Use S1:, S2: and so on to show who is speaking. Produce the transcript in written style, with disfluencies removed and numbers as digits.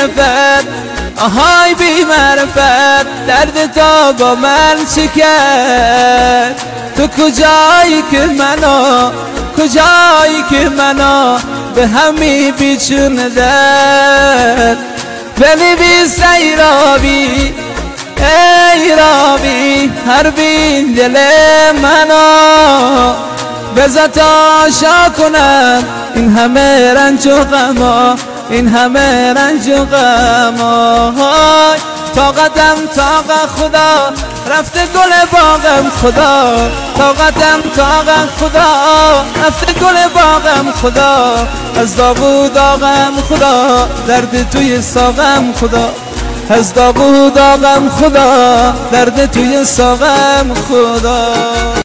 S1: نفت آهای بی معرفت، درد تا با من چی کرد؟ تو کجایی که منو، کجایی که منو به همی بیچوندد؟ بنویس ای رابی، ای رابی هر بین دل منو، بذار تاشا کنم این همه رنج و غما، این همه رنج و غما. طاقتم طاقت خدا، رفته گل باغم خدا، طاقتم طاقت خدا، رفته گل باغم خدا، از داوود آقم خدا، درد توی ساقم خدا، از داوود آقم خدا، درد توی ساقم خدا.